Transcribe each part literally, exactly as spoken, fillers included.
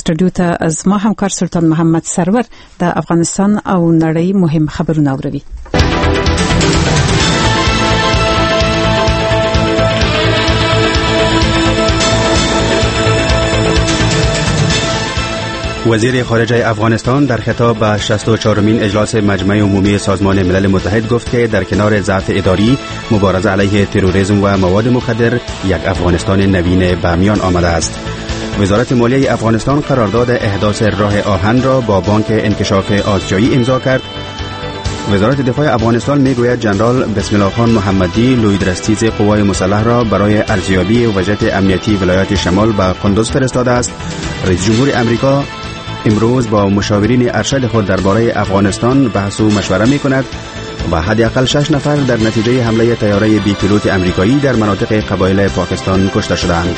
رادیو ته از ما همکار سلطان محمد سرور د افغانستان او نړۍ مهم خبرونه اوروي. وزیر خارجه افغانستان در خطاب به شصت و چهارمین اجلاس مجمع عمومی سازمان ملل متحد گفت که در کنار ضعف اداری، مبارزه علیه تروریسم و مواد مخدر، یک افغانستان نوین به میان آمده است. وزارت مالیه افغانستان قرارداد احداث راه آهن را با بانک انکشاف آسیایی امضا کرد. وزارت دفاع افغانستان میگوید جنرال بسم الله خان محمدی لویدرستیز قوای مسلح را برای ارزیابی وضعیت امنیتی ولایات شمال به قندوز فرستاده است. رئیس جمهور امریکا امروز با مشاورین ارشد خود درباره افغانستان بحث و مشوره می کند و حداقل شش نفر در نتیجه حمله طیاره بی پیلوت امریکایی در مناطق قبایل پاکستان کشته شدند.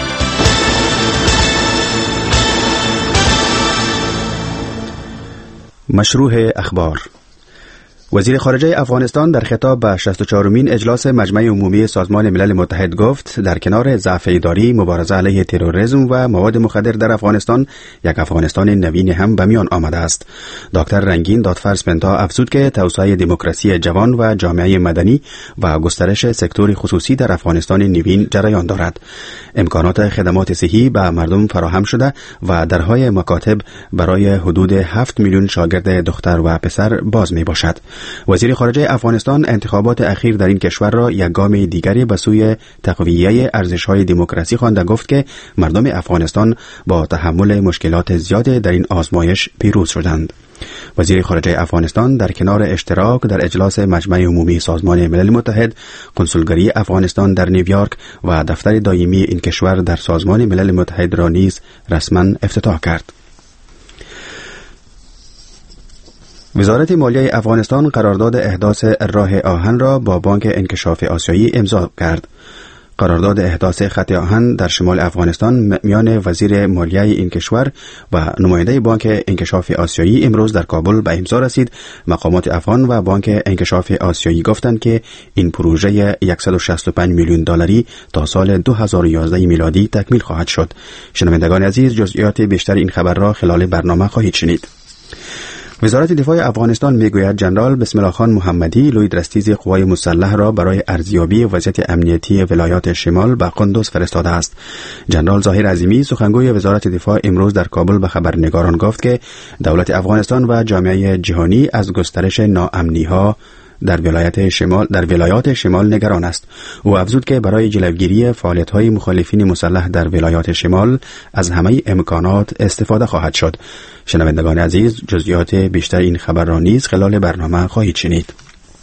مشروع اخبار. وزیر خارجه افغانستان در خطاب به شصت و چهارمین اجلاس مجمع عمومی سازمان ملل متحد گفت در کنار ضعف اداری، مبارزه علیه تروریسم و مواد مخدر در افغانستان، یک افغانستان نوین هم به میان آمده است. دکتر رنگین دادفرس پنتا افزود که توسعه دموکراسی جوان و جامعه مدنی و گسترش سکتور خصوصی در افغانستان نوین جریان دارد. امکانات خدمات صحی به مردم فراهم شده و درهای مکاتب برای حدود هفت میلیون شاگرد دختر و پسر باز می باشد. وزیر خارجه افغانستان انتخابات اخیر در این کشور را یک گام دیگری به سوی تقویه ارزش‌های دموکراسی خوانده. گفت که مردم افغانستان با تحمل مشکلات زیاد در این آزمایش پیروز شدند. وزیر خارجه افغانستان در کنار اشتراک در اجلاس مجمع عمومی سازمان ملل متحد، کنسولگری افغانستان در نیویورک و دفتر دائمی این کشور در سازمان ملل متحد را نیز رسما افتتاح کرد. وزارت مالیه افغانستان قرارداد احداث راه آهن را با بانک انکشاف آسیایی امضا کرد. قرارداد احداث خط آهن در شمال افغانستان میان وزیر مالیه این کشور و نماینده بانک انکشاف آسیایی امروز در کابل به امضا رسید. مقامات افغان و بانک انکشاف آسیایی گفتند که این پروژه صد و شصت و پنج میلیون دلاری تا سال دو هزار و یازده میلادی تکمیل خواهد شد. شنوندگان عزیز، جزئیات بیشتر این خبر را خلال برنامه خواهید شنید. وزارت دفاع افغانستان میگوید جنرال بسم الله خان محمدی لویدرستیز قوای مسلح را برای ارزیابی وضعیت امنیتی ولایات شمال به قندوز فرستاده است. جنرال ظاهر عظیمی سخنگوی وزارت دفاع امروز در کابل به خبرنگاران گفت که دولت افغانستان و جامعه جهانی از گسترش ناامنی‌ها در ولایات شمال در ولایات شمال نگران است. او افزود که برای جلوگیری فعالیت‌های مخالفین مسلح در ولایات شمال از همه امکانات استفاده خواهد شد. شنوندگان عزیز، جزئیات بیشتر این خبر را نیز خلال برنامه خواهید شنید.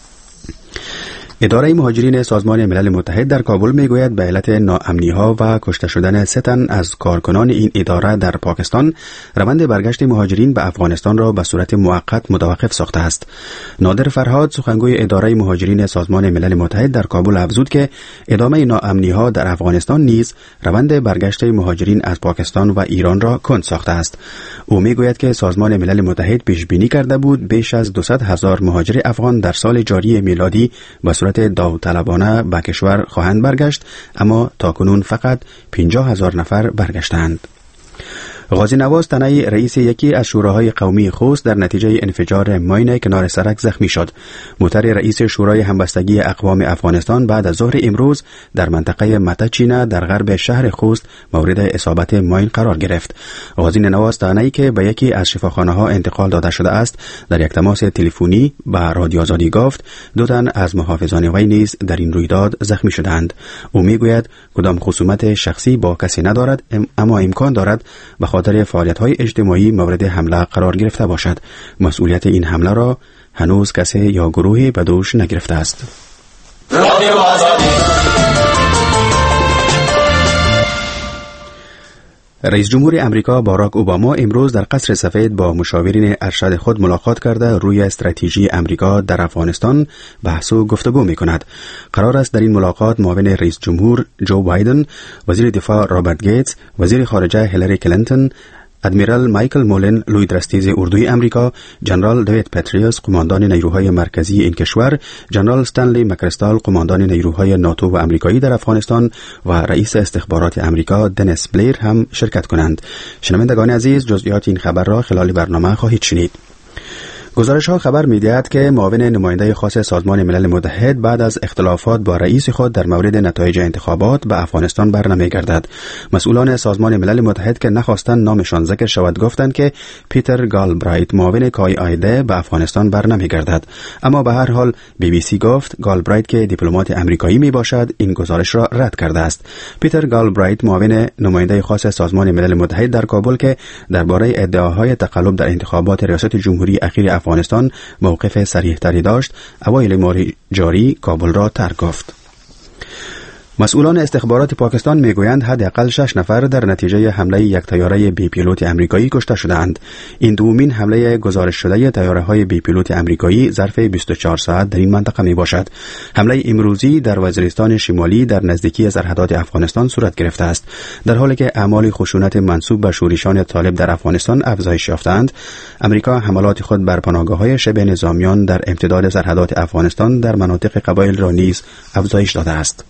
اداره مهاجرین سازمان ملل متحد در کابل میگوید به علت ناامنی‌ها و کشته شدن سه تن از کارکنان این اداره در پاکستان، روند برگشت مهاجرین به افغانستان را به صورت موقت متوقف ساخته است. نادر فرهاد سخنگوی اداره مهاجرین سازمان ملل متحد در کابل افزود که ادامه ناامنی‌ها در افغانستان نیز روند برگشت مهاجرین از پاکستان و ایران را کند ساخته است. او میگوید که سازمان ملل متحد پیش بینی کرده بود بیش از دویست هزار مهاجر افغان در سال جاری میلادی به صورت داوطلبانه به کشور خواهند برگشت، اما تاکنون فقط پنجاه هزار نفر برگشتند. غازی نواز تنی رئیس یکی از شوراهای قومی خوست در نتیجه انفجار ماین کنار سرک زخمی شد. موتر رئیس شورای همبستگی اقوام افغانستان بعد از ظهر امروز در منطقه متچینه در غرب شهر خوست مورد اصابت ماین قرار گرفت. غازی نواز تنی که به یکی از شفاخانه‌ها انتقال داده شده است، در یک تماس تلفنی به رادیو آزادی گفت دو تن از محافظان وی نیز در این رویداد زخمی شدند. او میگوید کدام خصومت شخصی با کسی ندارد، اما امکان دارد به خاطر فعالیت‌های اجتماعی مورد حمله قرار گرفته باشد. مسئولیت این حمله را هنوز کسی یا گروهی به دوش نگرفته است. رئیس جمهور امریکا باراک اوباما امروز در قصر سفید با مشاورین ارشد خود ملاقات کرده روی استراتژی امریکا در افغانستان بحث و گفتگو می‌کند. قرار است در این ملاقات معاون رئیس جمهور جو بایدن، وزیر دفاع رابرت گیتس، وزیر خارجه هیلاری کلینتون، ادمیرال مایکل مولن، لوی درستیز اردوی امریکا، جنرال دیوید پتریوس، قماندان نیروهای مرکزی این کشور، جنرال استنلی مکرستال، قماندان نیروهای ناتو و امریکایی در افغانستان و رئیس استخبارات امریکا دنیس بلیر هم شرکت کنند. شنوندگان عزیز، جزئیات این خبر را خلال برنامه خواهید شنید. گزارش ها خبر می‌دهد که معاون نماینده خاص سازمان ملل متحد بعد از اختلافات با رئیس خود در مورد نتایج انتخابات به افغانستان برنمیگردد. مسئولان سازمان ملل متحد که نخواستند نامشان ذکر شود گفتند که پیتر گالبرایت معاون کای آیده به افغانستان برنمیگردد. اما به هر حال بی بی سی گفت گالبرایت که دیپلمات امریکایی می باشد این گزارش را رد کرده است. پیتر گالبرایت معاون نماینده خاص سازمان ملل متحد در کابل که درباره ادعاهای تقلب در انتخابات ریاست جمهوری اخیر افغانستان موقف صریح‌تری داشت، اوایل ماه جاری کابل را ترک گفت. مسئولان استخبارات پاکستان میگویند حداقل شش نفر در نتیجه حمله یک طیاره بی پیلوت امریکایی کشته شدند. این دومین حمله گزارش شده طیاره‌های بی پیلوت امریکایی ظرف بیست و چهار ساعت در این منطقه می باشد. حمله امروزی در وزیرستان شمالی در نزدیکی سرحدات افغانستان صورت گرفته است. در حالی که اعمال خشونت منسوب به شورشیان طالب در افغانستان افزایش یافتند، امریکا حملات خود بر پناهگاه‌های شبه نظامیان در امتداد سرحدات افغانستان در مناطق قبایل را نیز افزایش داده است.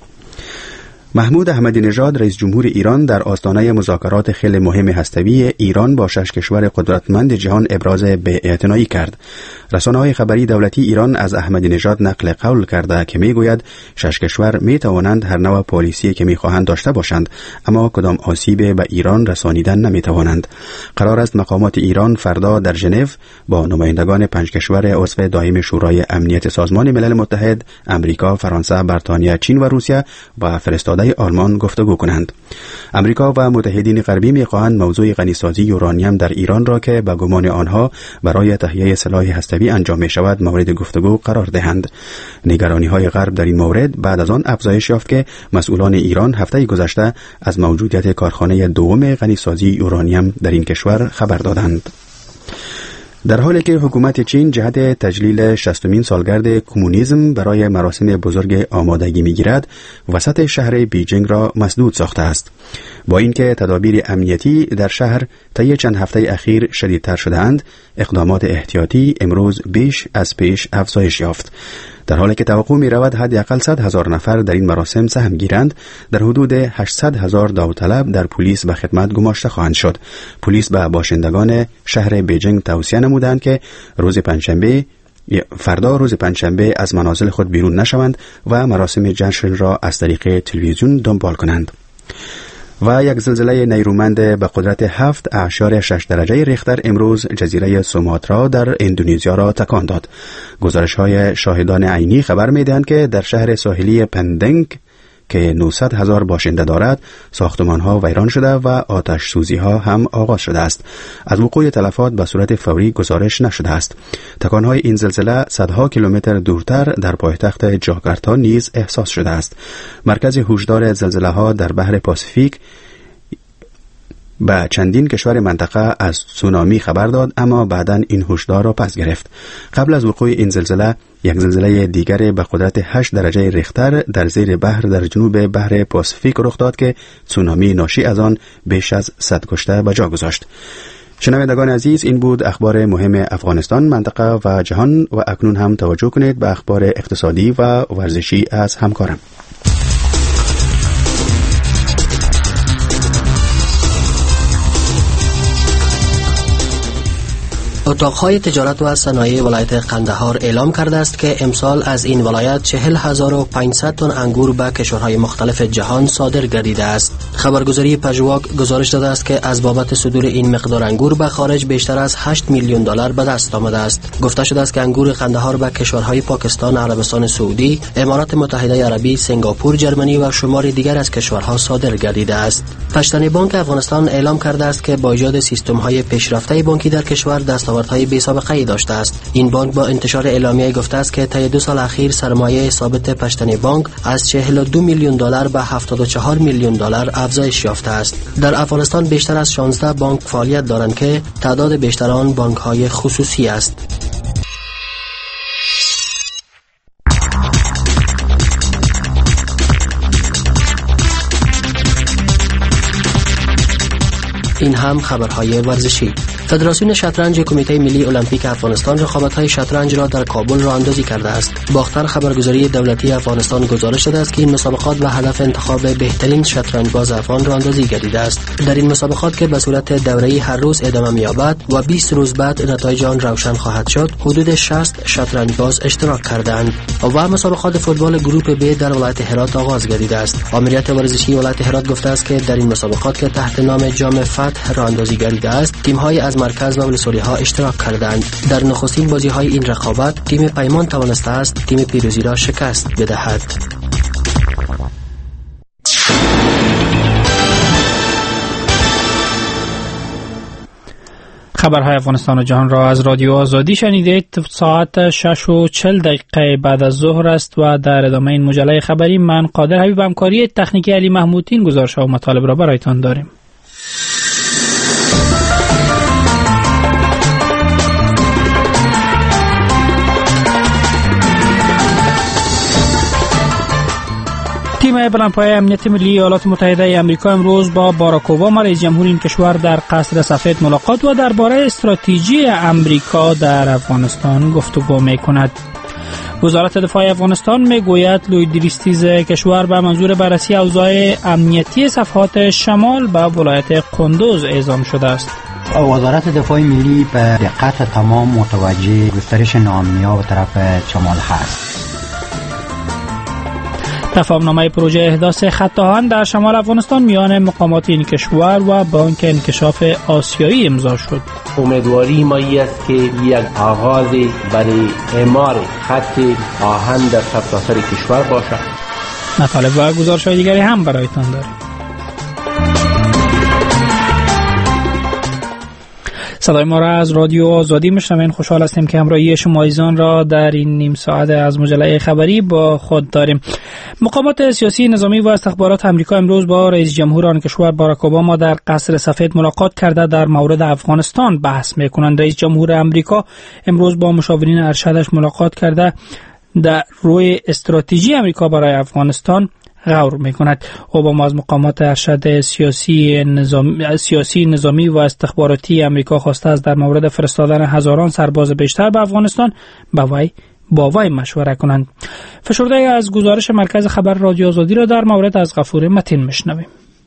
محمود احمدی نژاد رئیس جمهور ایران در آستانه مذاکرات خیلی مهم هسته‌ای ایران با شش کشور قدرتمند جهان ابراز بی‌اعتنایی کرد. رسانه‌های خبری دولتی ایران از احمدی نژاد نقل قول کرده که میگوید شش کشور میتوانند هر نوع پالیسی که میخواهند داشته باشند، اما کدام آسیب به ایران رسانیدن نمیتوانند. قرار است مقامات ایران فردا در ژنو با نمایندگان پنج کشور عضو دائم شورای امنیت سازمان ملل متحد، امریکا، فرانسه، بریتانیا، چین و روسیه و فرستاده آلمان گفتگو کنند. امریکا و متحدین غربی می‌خواهند موضوع غنیسازی یورانیم در ایران را که به گمان آنها برای تهیه سلاح هسته‌ای انجام می‌شود مورد گفتگو قرار دهند. نگرانی‌های غرب در این مورد بعد از آن افزایش یافت که مسئولان ایران هفته گذشته از موجودیت کارخانه دوم غنیسازی یورانیم در این کشور خبر دادند. در حالی که حکومت چین جهت تجلیل شصتمین سالگرد کمونیسم برای مراسم بزرگ آمادگی می‌گیرد، وسط شهر بیجینگ را مسدود ساخته است. با اینکه تدابیر امنیتی در شهر طی چند هفته اخیر شدیدتر شده‌اند، اقدامات احتیاطی امروز بیش از پیش افزایش یافت. در حالی که توقع می رود حداقل صد هزار نفر در این مراسم سهم گیرند، در حدود هشتصد هزار داوطلب در پلیس به خدمت گماشته خواهند شد. پلیس به باشندگان شهر بیجینگ توصیه نمودند که روز پنجشنبه فردا روز پنجشنبه از منازل خود بیرون نشوند و مراسم جشن را از طریق تلویزیون دنبال کنند. و یک زلزله نیرومند به قدرت هفت اعشاری شش درجه ریختر امروز جزیره سوماترا در اندونزیا را تکان داد. گزارش‌های شاهدان عینی خبر می‌دهند که در شهر ساحلی پندنگ که نهصد هزار باشنده دارد، ساختمان‌ها ویران شده و آتش سوزی‌ها هم آغاز شده است. از وقوع تلفات به صورت فوری گزارش نشده است. تکان‌های این زلزله صدها کیلومتر دورتر در پایتخت جاکارتا نیز احساس شده است. مرکز هشدار زلزله‌ها در بحر پاسیفیک با چندین کشور منطقه از تسونامی خبر داد، اما بعداً این هشدار را پس گرفت. قبل از وقوع این زلزله یک زلزله دیگر به قدرت هشت درجه ریختر در زیر بحر در جنوب بحر پاسیفیک رخ داد که تسونامی ناشی از آن بیش از صد کشته به جا گذاشت. شنوندگان عزیز، این بود اخبار مهم افغانستان، منطقه و جهان، و اکنون هم توجه کنید به اخبار اقتصادی و ورزشی از همکارم. اتاقهای تجارت و صنایع ولایت قندهار اعلام کرده است که امسال از این ولایت چهل هزار و پانصد تن انگور به کشورهای مختلف جهان صادر گردیده است. خبرگزاری پژواک گزارش داده است که از بابت صدور این مقدار انگور به خارج بیشتر از هشت میلیون دلار به دست آمده است. گفته شده است که انگور قندهار به کشورهای پاکستان، عربستان سعودی، امارات متحده عربی، سنگاپور، جرمنی و شمار دیگر از کشورها صادر گردیده است. پشتنی بانک افغانستان اعلام کرده است که با ایجاد سیستم‌های پیشرفته بانکی در کشور دستاوردهای بی‌سابقه‌ای داشته است. این بانک با انتشار اعلامیه گفته است که طی دو سال اخیر سرمایه ثابت پشتنی بانک از چهل و دو میلیون دلار به هفتاد و چهار میلیون دلار افزایش یافته است. در افغانستان بیشتر از شانزده بانک فعالیت دارند که تعداد بیشتر آن بانک‌های خصوصی است. این هم خبرهای ورزشی. فدراسیون شطرنج کمیته ملی المپیک افغانستان رقابت‌های شطرنج را در کابل راه اندازی کرده است. باختر خبرگزاری دولتی افغانستان گزارش داده است که این مسابقات به هدف انتخاب بهترین شطرنج باز افغان راه اندازی گردیده است. در این مسابقات که به صورت دوره‌ای هر روز ادامه می‌یابد و بیست روز بعد نتایج آن روشن خواهد شد، حدود شصت شطرنج باز اشتراک کردند. و مسابقات فوتبال گروپ ب در ولایت هرات آغاز گردیده است. آمریت ورزشی ولایت هرات گفته است که در این مسابقات که تحت نام جام فتح راه اندازی گردیده است، تیم‌های از مرکز و ولسوالی‌ها اشتراک کردند. در نخستین بازی‌های این رقابت تیم پیمان توانسته است تیم پیروزی را شکست بدهد. خبرهای افغانستان و جهان را از رادیو آزادی شنیدید. ساعت شش و چهل دقیقه بعد از ظهر است و در ادامه این مجله خبری من قادر حبیب همکاری تکنیکی علی محمودی این گزارش‌ها و مطالب را برایتان داریم. تیم بلندپایه امنیت ملی ایالات متحده آمریکا امروز با باراک اوباما رئیس جمهور این کشور در قصر سفید ملاقات و درباره استراتژی آمریکا در افغانستان گفتگو می‌کند. وزارت دفاع افغانستان میگوید لوید ریستیز کشور به منظور بررسی اوضاع امنیتی صفحات شمال به ولایت قندوز اعزام شده است. وزارت دفاع ملی به دقت تمام متوجه گسترش ناامنی‌ها به طرف شمال هست. تفاهمنامه پروژه احداث خط آهن در شمال افغانستان میان مقامات این کشور و بانک انکشاف آسیایی امضا شد. امیدواری ما است که یک آغاز برای اعمار خط آهن در سرتاسر کشور باشد. مطالب و گزارش‌های دیگری هم برایتان داریم. صدای ما را از رادیو آزادی میشنوین. خوشحال هستیم که همراهی شما عزیزان را در این نیم ساعت از مجله خبری با خود داریم. مقامات سیاسی نظامی و استخبارات آمریکا امروز با رئیس جمهور آن کشور باراک اوباما در قصر سفید ملاقات کرده در مورد افغانستان بحث میکنند. رئیس جمهور آمریکا امروز با مشاورین ارشدش ملاقات کرده در روی استراتژی آمریکا برای افغانستان غور می‌کند. اوباما از مقامات ارشد سیاسی نظامی سیاسی نظامی و استخباراتی آمریکا خواسته است در مورد فرستادن هزاران سرباز بیشتر به افغانستان با وی با وی مشوره کنند. فشرده از گزارش مرکز خبر رادیو آزادی را در مورد از غفور متین میشنویم.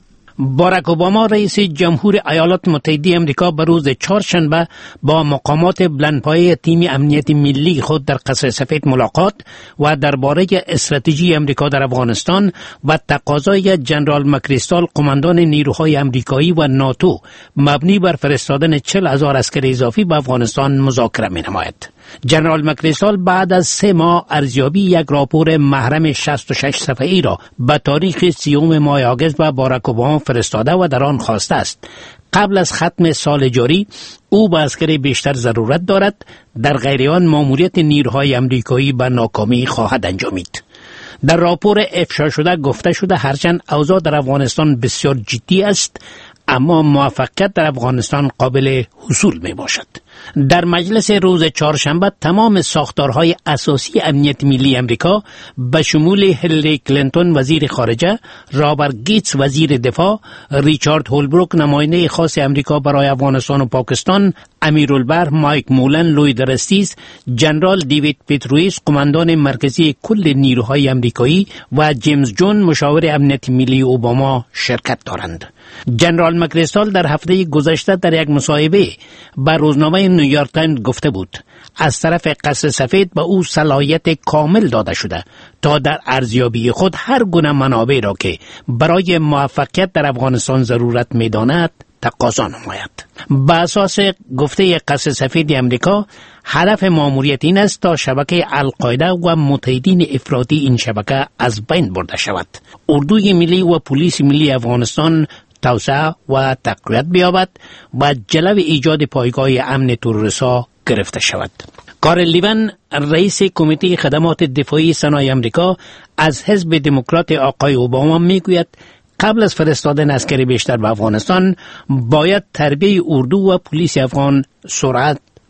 باراک اوباما رئیس جمهور ایالات متحده آمریکا به روز چهارشنبه با مقامات بلندپایه تیم امنیت ملی خود در قصر سفید ملاقات و درباره استراتژی آمریکا در افغانستان و تقاضای جنرال مکریستال قماندان نیروهای آمریکایی و ناتو مبنی بر فرستادن چهل هزار عسکر اضافی به افغانستان مذاکره می‌نماید. جنرال مکریستال بعد از سه ماه ارزیابی یک راپور محرم شصت و شش صفحه‌ای را به تاریخ سیوم ماه آگوست به باراک اوباما فرستاده و در آن خواسته است قبل از ختم سال جاری او به عسکر بیشتر ضرورت دارد، در غیر آن ماموریت نیروهای آمریکایی به ناکامی خواهد انجامید. در راپور افشا شده گفته شده هرچند اوضاع در افغانستان بسیار جدی است اما موفقیت در افغانستان قابل حصول می باشد. در مجلس روز چهارشنبه تمام ساختارهای اساسی امنیت ملی امریکا به شمول هیلاری کلینتون وزیر خارجه، رابرت گیتس وزیر دفاع، ریچارد هولبروک نماینده خاص امریکا برای افغانستان و پاکستان، امیرالبحر مایک مولن لوید ریستیز، جنرال دیوید پیترویس قماندان مرکزی کل نیروهای آمریکایی و جیمز جون مشاور امنیت ملی اوباما شرکت دارند. جنرال مکریستال در هفته گذشته در یک مصاحبه به روزنامه نیویورک تایمز گفته بود از طرف قصر سفید به او صلاحیت کامل داده شده تا در ارزیابی خود هر گونه منابع را که برای موفقیت در افغانستان ضرورت می‌داند تقاضا نماید. به اساس گفته قصر سفید امریکا هدف ماموریت این است تا شبکه القاعده و متحدین افراطی این شبکه از بین برده شود. اردوی ملی و پلیس ملی افغانستان توسعه و تقویت بیابد و جلو ایجاد پایگاه امن تروریست‌ها گرفته شود. کارل لیون رئیس کمیته خدمات دفاعی سنای امریکا از حزب دموکرات آقای اوباما میگوید قبل از فرستادن عسکر بیشتر به افغانستان باید تربیه اردو و پلیس افغان سرعت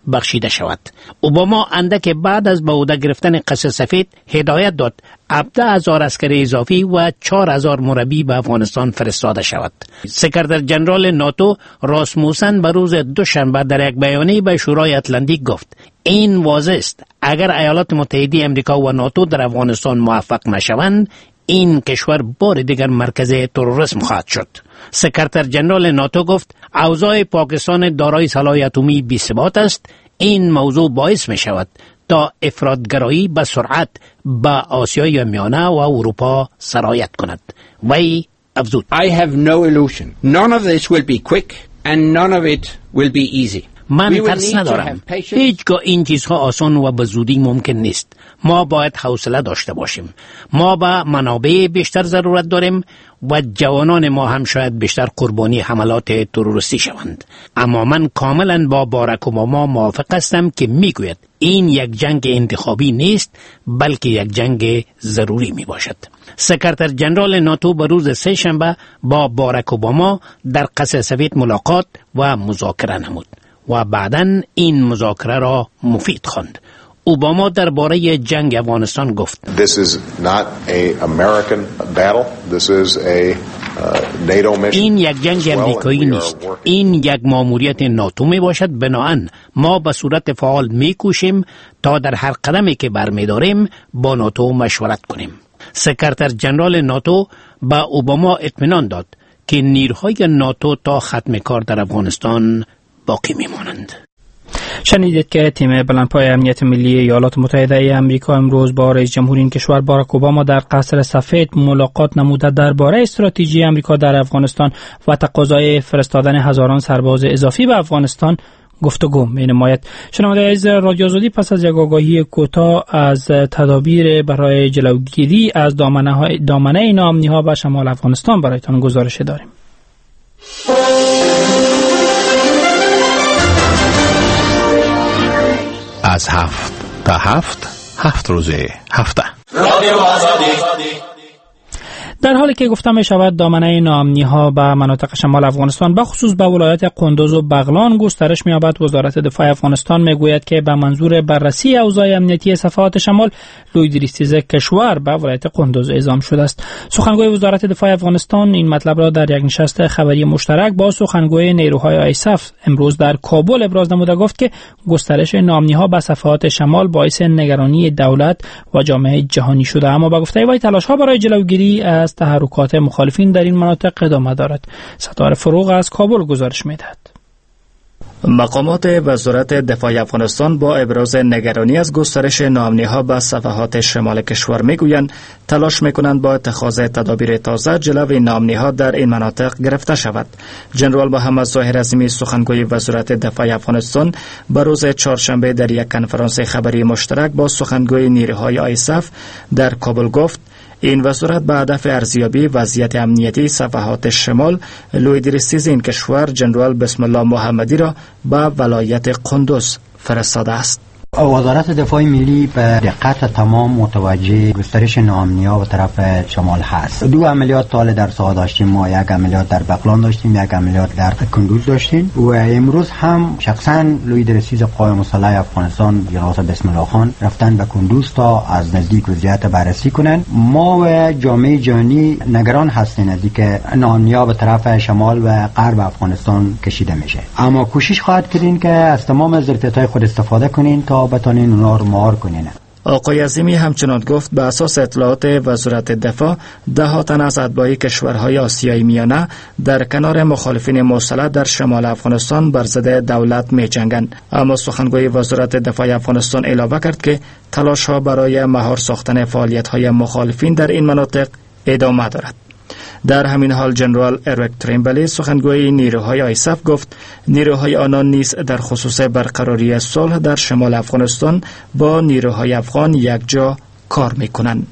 بخشیده شود. اوباما اندک بعد از به عهده گرفتن قصر سفید هدایت داد هفده هزار عسکر اضافی و چهار هزار مربی به افغانستان فرستاده شود. سکرتر جنرال ناتو راسموسن به روز دوشنبه در یک بیانیه به شورای اتلانتیک گفت این واضح است اگر ایالات متحده امریکا و ناتو در افغانستان موفق نشوند این کشور بار دیگر مرکز تروریسم خواهد شد. سکرتر جنرال ناتو گفت اوضاع پاکستان دارای سلاح اتمی بی‌ثبات است. این موضوع باعث می شود تا افراطگرایی به سرعت به آسیای میانه و اروپا سرایت کند. وی افزود I have no illusion. None of this will be quick and none of it will be easy. من ترس ندارم. هیچگاه این چیزها آسان و به زودی ممکن نیست. ما باید حوصله داشته باشیم. ما به منابع بیشتر ضرورت داریم و جوانان ما هم شاید بیشتر قربانی حملات تروریستی شوند. اما من کاملا با باراک اوباما موافق هستم که میگوید این یک جنگ انتخابی نیست بلکه یک جنگ ضروری می باشد. سکرتر جنرال ناتو به روز سه شنبه با باراک اوباما در قصر سفید ملاقات و مذاکره نمود و بعداً این مذاکره را مفید خواند. اوباما درباره جنگ افغانستان گفت This is not a American battle. This is a uh, NATO mission. این یک جنگ امریکایی نیست. این یک مأموریت ناتو می باشد. بنابراین ما به صورت فعال می کوشیم تا در هر قدمی که برمی‌داریم با ناتو مشورت کنیم. سکرتر جنرال ناتو به اوباما اطمینان داد که نیروهای ناتو تا ختم کار در افغانستان باقی میمانند. شنیدید که تیم بلندپای امنیت ملی ایالات متحده آمریکا امروز با رئیس جمهور این کشور باراک اوباما در قصر سفید ملاقات نموده درباره استراتژی آمریکا در افغانستان و تقاضای فرستادن هزاران سرباز اضافی به افغانستان گفتگو می‌نماید. شنونده عزیز رادیو آزادی، پس از یک آگاهی کوتاه از تدابیر برای جلوگیری از دامنه دامنه ناامنی‌ها به شمال افغانستان برایتان گزارش داریم. از هفت تا هفت هفت روزه هفته رادیو آزادی. در حالی که گفتم می شود دامنه ناامنی ها به مناطق شمال افغانستان به خصوص به ولایت قندوز و بغلان گسترش می یابد، وزارت دفاع افغانستان می گوید که به منظور بررسی اوضاع امنیتی صفحات شمال لویدریستیز کشور به ولایت قندوز اعزام شده است. سخنگوی وزارت دفاع افغانستان این مطلب را در یک نشست خبری مشترک با سخنگوی نیروهای آیساف امروز در کابل ابراز نموده گفت که گسترش ناامنی ها به صفحات شمال باعث نگرانی دولت و جامعه جهانی شده، اما با گفته وی تلاش ها برای جلوگیری از تحرکات مخالفین در این مناطق ادامه دارد. ستاره فروغ از کابل گزارش می‌دهد. مقامات وزارت دفاع افغانستان با ابراز نگرانی از گسترش ناامنی‌ها به صفحات شمال کشور میگویند تلاش میکنند با اتخاذ تدابیر تازه جلوی ناامنی‌ها در این مناطق گرفته شود. جنرال محمد ظاهر عظیمی سخنگوی وزارت دفاع افغانستان به روز چهارشنبه در یک کنفرانس خبری مشترک با سخنگوی نیروهای آیساف در کابل گفت این وزارت به هدف ارزیابی وضعیت امنیتی صفحات شمال لویدریستیز این کشور جنرال بسم الله محمدی را به ولایت قندوز فرستاده است. وزارت دفاع ملی به دقت تمام متوجه گسترش ناامنی‌ها به طرف شمال هست. دو عملیات تال در ساعت داشتیم، ما یک عملیات در بغلان داشتیم، یک عملیات در کندوز داشتیم و امروز هم شخصا لویدریستیز قوای مسلح افغانستان جناب بسم الله خان رفتن به کندوز تا از نزدیک وضعیت بررسی کنن. ما و جامعه جهانی نگران هستیم از اینکه ناامنی‌ها به طرف شمال و غرب افغانستان کشیده میشه، اما کوشش خواهد کردین که از تمام ظرفیت‌های خود استفاده کنین تا بتانین اونا رو مهار کنین. آقای عظیمی همچنان گفت به اساس اطلاعات وزارت دفاع ده ها تن از اتباع کشورهای آسیای میانه در کنار مخالفین مسلح در شمال افغانستان بر ضد دولت می جنگند. اما سخنگوی وزارت دفاع افغانستان علاوه کرد که تلاش ها برای مهار ساختن فعالیت های مخالفین در این مناطق ادامه دارد. در همین حال جنرال اریک تریمبلی سخنگوی نیروهای آیساف گفت نیروهای آنان نیز در خصوص برقراری صلح در شمال افغانستان با نیروهای افغان یکجا کار میکنند.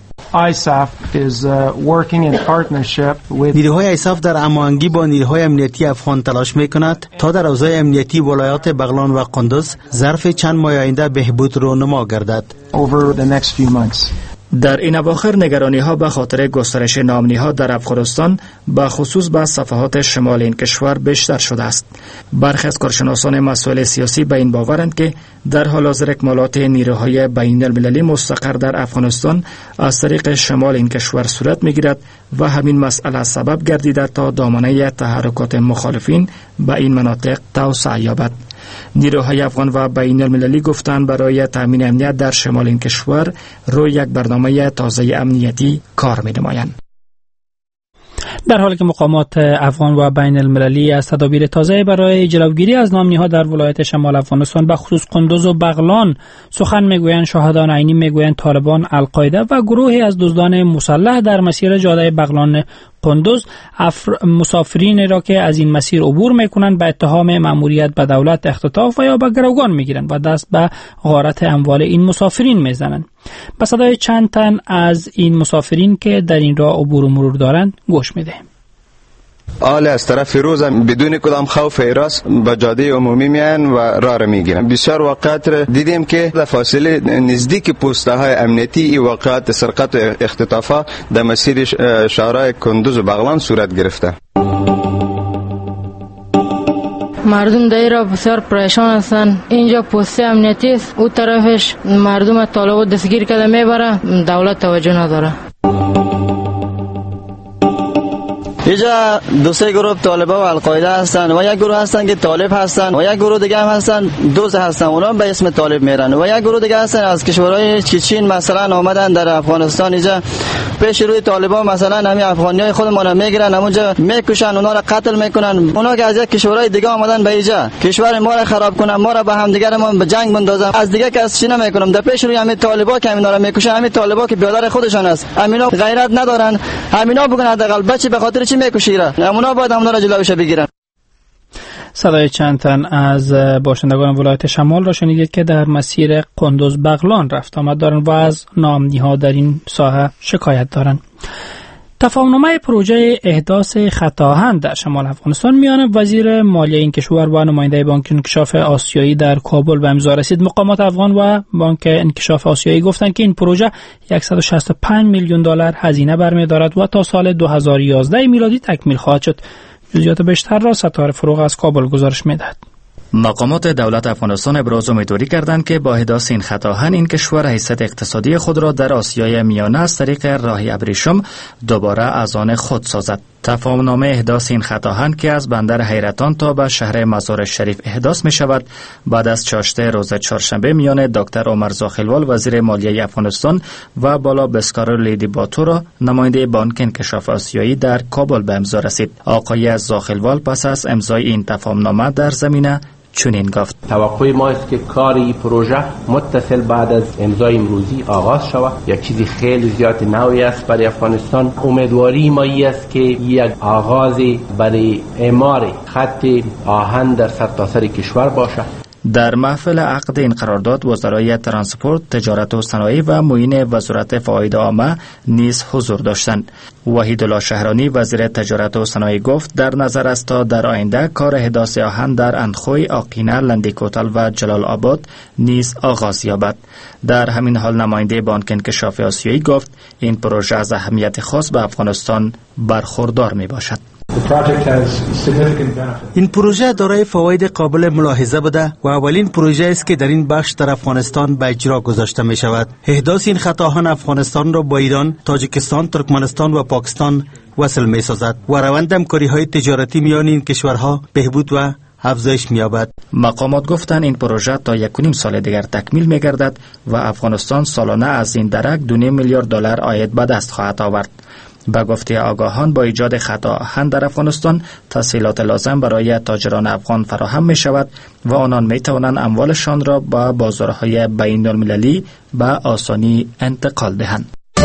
نیروهای آیساف در هماهنگی با نیروهای امنیتی افغان تلاش میکند تا در اوضاع امنیتی ولایات بغلان و قندوز ظرف چند ماه آینده بهبود رونما گردد. در این اواخر نگرانی ها به خاطر گسترش ناامنی ها در افغانستان به خصوص به صفحات شمال این کشور بیشتر شده است. برخی از کارشناسان مسائل سیاسی به این باورند که در حال حاضر اکمالات نیروهای بین المللی مستقر در افغانستان از طریق شمال این کشور صورت میگیرد و همین مسئله سبب گردیده تا دامنه تحرکات مخالفین به این مناطق توسعه یابد. نیروهای افغان و بین المللی گفتند برای تامین امنیت در شمال این کشور روی یک برنامه تازه امنیتی کار می نمایند. در حالی که مقامات افغان و بین المللی از تدابیر تازه برای جلوگیری از ناامنی‌ها در ولایت شمال افغانستان به خصوص قندوز و بغلان سخن میگویند، شاهدان عینی میگویند طالبان، القاعده و گروهی از دزدان مسلح در مسیر جاده بغلان قندوز مسافرین را که از این مسیر عبور میکنند به اتهام مأموریت به دولت اختطاف و یا به گروگان میگیرند و دست به غارت اموال این مسافرین میزنند. به صدای چند تن از این مسافرین که در این راه عبور و مرور دارند گوش میدهیم. آل از طرف روز بدون کدام خوف حراس به جاده عمومی میان و راه را میگیرن. بسیار واقعات دیدیم که در فاصله نزدیک پوسته های امنیتی ای واقعات سرقت و اختطافات در مسیر شهرهای کندوز و بغلان صورت گرفته. مردم دایره بسیار پریشان هستند. اینجا پست امنیتی است، اون طرفش مردم طالبان دستگیر کرده میبره، دولت توجه نداره. اینجا دو سه گروه طالبان و القاعده هستند و یک گروه هستند که طالب هستند و یک گروه دیگه هم هستند دوست هستند، اونا به اسم طالب میرن و یک گروه دیگه هستند از کشورهای چین مثلا آمدن در افغانستان. اینجا پیش روی طالبان مثلا همین افغانیای خودمون میگیرن، همونجا میکشن، اونا را قتل میکنن. اونا که از یک کشورهای دیگه آمدن به اینجا کشور ما را خراب کنن، ما را به هم دیگه ما به جنگ بندازن، از دیگه کس چی نمیکنم. در پیش روی همین طالبان که همینا را میکشن، همین طالبان که بیادر خودشان است، همینا غیرت ندارن، همینا بگن حداقل بچه به خاطر چی میکشیره، همونا باید همونا را جلوش بگیرن. صدای چند تن از باشندگان ولایت شمال را شنیدید که در مسیر قندوز بغلان رفت آمد دارند و از ناامنی‌ها در این ساحه شکایت دارند. تفاهم‌نامه پروژه احداث خط آهن در شمال افغانستان میان وزیر مالیه این کشور و نماینده بانک انکشاف آسیایی در کابل به امضا رسید. مقامات افغان و بانک انکشاف آسیایی گفتند که این پروژه صد و شصت و پنج میلیون دلار هزینه برمی‌دارد و تا سال دو هزار و یازده میلادی تکمیل خواهد شد. جزئیات بیشتر را ستاره فروغ از کابل گزارش می‌دهد. مقامات دولت افغانستان ابراز امیدواری کردند که با احداث این خط آهن این کشور حیثیت اقتصادی خود را در آسیای میانه از طریق راه ابریشم دوباره از آن خود سازد. تفاهم‌نامه احداث این خط آهن که از بندر حیرتان تا به شهر مزار شریف احداث می شود بعد از چاشته روز چهارشنبه میان دکتر عمر زاخیلوال وزیر مالیه افغانستان و بالا بسکار لیدی باتو را نماینده بانک انکشاف آسیایی در کابل به امضا رسید. آقای زاخیلوال پس از امضای این تفاهم‌نامه در زمینه چنین گفت: توقع ما است که کار این پروژه متصل بعد از امضای امروزی آغاز شود. یک چیزی خیلی زیاد نوی است برای افغانستان. امیدواری ما است که یک آغاز برای اعمار خط آهن در سرتاسر کشور باشد. در محفل عقد این قرارداد وزرای ترانسپورت، تجارت و صنایع و معین وزارت فواید عامه نیز حضور داشتند. وحیدالله شهرانی وزیر تجارت و صنایع گفت در نظر است تا در آینده کار احداث آهن در اندخوی، آقینه، لندیکوتل و جلال آباد نیز آغاز یابد. در همین حال نماینده بانک انکشاف آسیایی گفت این پروژه از اهمیت خاص به افغانستان برخوردار می باشد. این پروژه دارای فواید قابل ملاحظه بوده و اولین پروژه است که در این بخش در افغانستان به اجرا گذاشته می شود. احداث این خط آهن افغانستان را با ایران، تاجیکستان، ترکمنستان و پاکستان وصل می سازد و روند همکاری های تجارتی میان این کشورها بهبود و افزایش می‌یابد. مقامات گفتند این پروژه تا یک و نیم سال دیگر تکمیل می‌گردد و افغانستان سالانه از این درک دو میلیارد دلار عاید به دست خواهد آورد. به گفته آگاهان با ایجاد خط آهن در افغانستان تسهیلات لازم برای تاجران افغان فراهم می شود و آنان می توانند اموالشان را با بازارهای بین المللی به آسانی انتقال دهند.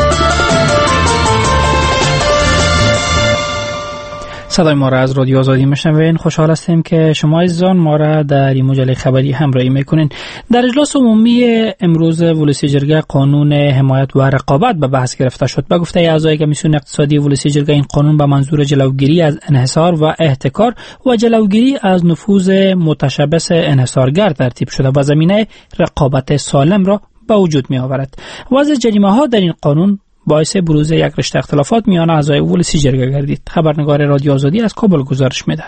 صدای ما را از رادیو آزادی میشنوین. خوشحال هستیم که شما عزیزان ما را در این مجله خبری همراهی میکنین. در اجلاس عمومی امروز ولسی جرگه قانون حمایت و رقابت به بحث گرفته شد. به گفته اعضای کمیسیون اقتصادی ولسی جرگه این قانون به منظور جلوگیری از انحصار و احتکار و جلوگیری از نفوذ متشبث انحصارگر ترتیب شده و زمینه رقابت سالم را به وجود می آورد. وضع جریمه ها در این قانون باعث بروز یک رشته اختلافات میان اعضای ولسی جرگه گردید. خبرنگار رادیو آزادی از کابل گزارش میدهد.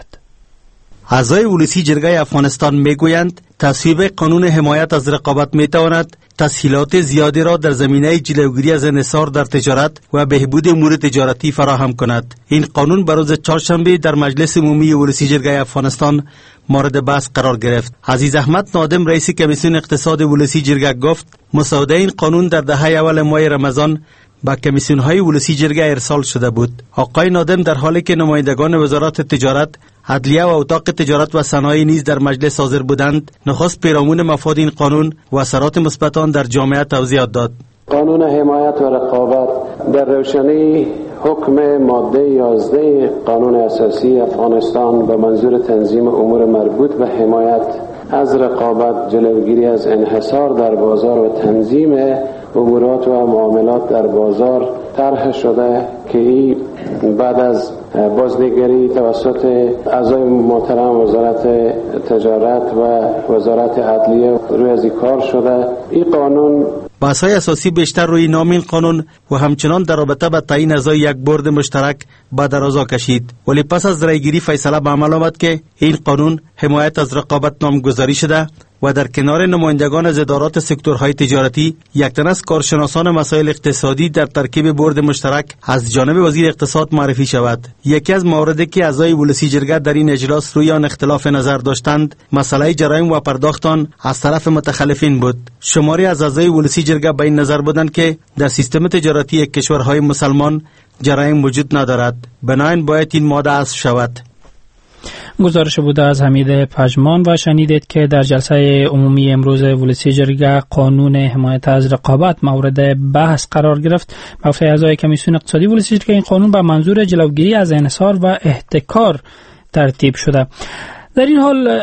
اعضای ولسی جرگه افغانستان میگویند تصویب قانون حمایت از رقابت میتواند تسهیلات زیادی را در زمینه جلوگیری از انحصار در تجارت و بهبود امور تجارتی فراهم کند. این قانون بر روز چهارشنبه در مجلس عمومی ولسی جرگه افغانستان مورد بحث قرار گرفت. عزیز احمد نادم رئیس کمیسیون اقتصاد ولسی جرگه گفت مسوده این قانون در دهه اول ماه رمضان با کمیسیون های ولسی جرگه ارسال شده بود. آقای نادم در حالی که نمایندگان وزارت تجارت، عدلیه و اتاق تجارت و صنایع نیز در مجلس حاضر بودند، نخست پیرامون مفاد این قانون و اثرات مثبت آن در جامعه توضیحات داد. قانون حمایت و رقابت در روشنی حکم ماده یازده قانون اساسی افغانستان به منظور تنظیم امور مربوط به حمایت از رقابت، جلوگیری از انحصار در بازار و تنظیم امورات و معاملات در بازار طرح شده که این بعد از بازنگری توسط اعضای محترم وزارت تجارت و وزارت عدلیه روی از کار شده. این قانون بحث‌های اساسی بیشتر روی نام این قانون و همچنان در رابطه با تعیین اعضای یک بورد مشترک به درازا کشید، ولی پس از رایگیری فیصله به عمل آمد که این قانون حمایت از رقابت نامگذاری شده و در کنار نمایندگان از ادارات سکتورهای تجارتی یک تن از کارشناسان مسائل اقتصادی در ترکیب بورد مشترک از جانب وزیر اقتصاد معرفی شود. یکی از مواردی که اعضای ولسی جرگه در این اجلاس روی آن اختلاف نظر داشتند مسئله جرایم و پرداختان از طرف متخلفین بود. شماری از اعضای ولسی جرگه به این نظر بودند که در سیستم تجارتی کشورهای مسلمان جرایم وجود ندارد، بنابراین باید این ماده حذف شود. گزارش بوده از حمید پژمان و شنیدید که در جلسه عمومی امروز ولسی جرگه قانون حمایت از رقابت مورد بحث قرار گرفت. به اعضای کمیسیون اقتصادی ولسی جرگه این قانون به منظور جلوگیری از انحصار و احتکار ترتیب شده. در این حال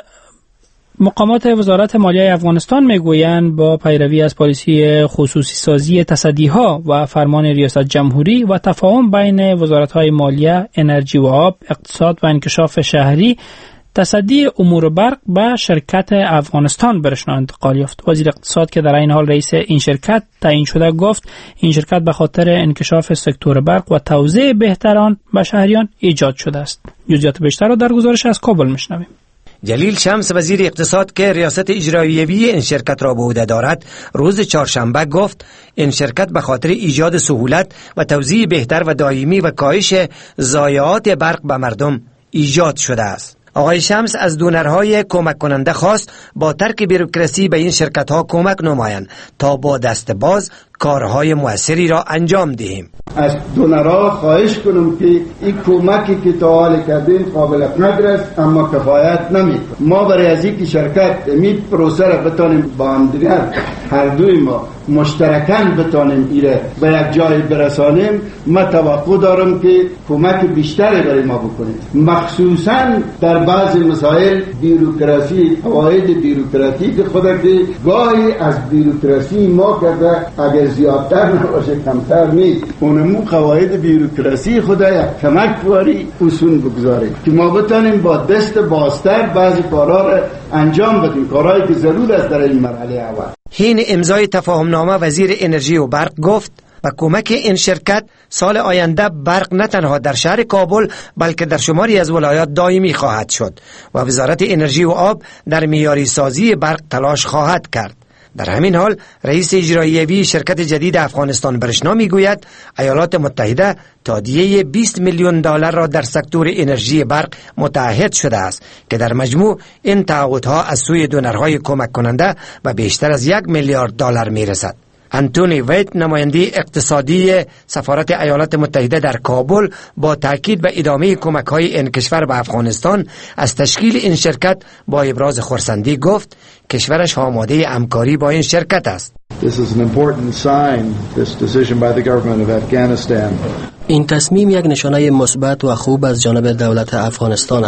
مقامات وزارت مالیه افغانستان میگویند با پیروی از پالیسی خصوصی سازی تصدیها و فرمان ریاست جمهوری و تفاهم بین وزارت‌های مالیه، انرژی و آب، اقتصاد و انکشاف شهری، تصدی امور برق به شرکت افغانستان برشنا انتقال یافت. وزیر اقتصاد که در این حال رئیس این شرکت تعیین شده گفت این شرکت به خاطر انکشاف سکتور برق و توزیع بهتران به شهریان ایجاد شده است. جزئیات بیشتر را در گزارش از کابل میشنویم. جلیل شمس وزیر اقتصاد که ریاست اجراییوی این شرکت را به عهده دارد روز چهارشنبه گفت این شرکت به خاطر ایجاد سهولت و توزیع بهتر و دائمی و کاهش ضایعات برق به مردم ایجاد شده است. آقای شمس از دونرهای کمک کننده خواست با ترک بیروکراسی به این شرکت ها کمک نمایند تا با دست باز کارهای موثری را انجام دهیم. از دونرها خواهش کنم که این کمکی که تا حال کردیم قابل قدر است اما کفایت نمیکنه. ما برای از اینکه شرکت می پروسه را بتانیم با هم دیگر هر دوی ما مشترکاً بتانیم ایره به یک جای برسانیم، من توقع دارم که کمک بیشتری برای ما بکنیم، مخصوصاً در بعض مسائل بیروکراسی، قواعد بیروکراتی که خود که گاهی از بیروکراسی ما کرده اگر زیادتر نباشه کمتر نیست، اونمو قواعد بیروکراسی خود یک کمک باری اصول بگذاریم که ما بتانیم با دست بازتر بعضی کارها را انجام بدیم، کارهایی که ضرور است در این مرحله اول. حین امضای تفاهمنامه وزیر انرژی و برق گفت با کمک این شرکت سال آینده برق نه تنها در شهر کابل بلکه در شماری از ولایات دائمی خواهد شد و وزارت انرژی و آب در معیاری سازی برق تلاش خواهد کرد. در همین حال رئیس اجراییوی شرکت جدید افغانستان برشنا میگوید ایالات متحده تادیه بیست میلیون دلار را در سکتور انرژی برق متعهد شده است که در مجموع این تعهدها از سوی دونرهای کمک کننده و بیشتر از یک میلیارد دلار میرسد. انتونی ویت نماینده اقتصادی سفارت ایالات متحده در کابل با تاکید به ادامه کمک‌های این کشور به افغانستان از تشکیل این شرکت با ابراز خرسندی گفت کشورش آماده همکاری با این شرکت است. This is an important sign, this decision by the government of Afghanistan. این تصمیم یک نشانه مثبت و خوب از جانب دولت افغانستان است.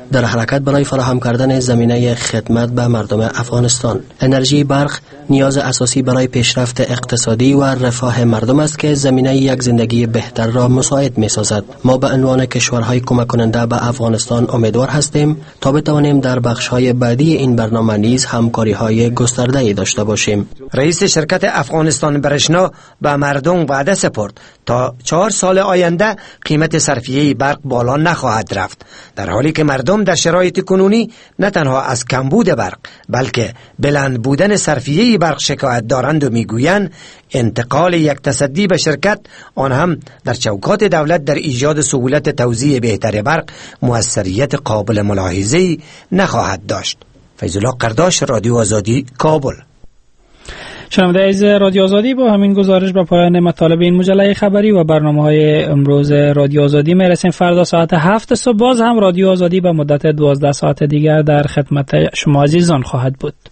در حرکت برای فراهم کردن زمینه خدمت به مردم افغانستان. انرژی برق نیاز اساسی برای پیشرفت اقتصادی و رفاه مردم است که زمینه یک زندگی بهتر را مساعد می سازد. ما به عنوان کشورهای کمک کننده به افغانستان امیدوار هستیم تا بتوانیم در بخش‌های بعدی این برنامه نیز همکاری‌های گسترده‌ای داشته باشیم. رئیس شرکت افغانستان برشنا به مردم وعده سپرد تا چهار سال آینده قیمت صرفیه برق بالا نخواهد رفت، در حالی که مردم در شرایط کنونی نه تنها از کمبود برق بلکه بلند بودن صرفیه برق شکایت دارند و میگویند انتقال یک تصدی به شرکت آن هم در چوکات دولت در ایجاد سهولت توزیع بهتر برق موثریت قابل ملاحظه‌ای نخواهد داشت. فیض الله قرداش، رادیو آزادی، کابل. شنونده عزیز رادیو آزادی، با همین گزارش به پایان مطالب این مجله خبری و برنامه‌های امروز رادیو آزادی میرسیم. فردا ساعت هفت صبح باز هم رادیو آزادی به مدت دوازده ساعت دیگر در خدمت شما عزیزان خواهد بود.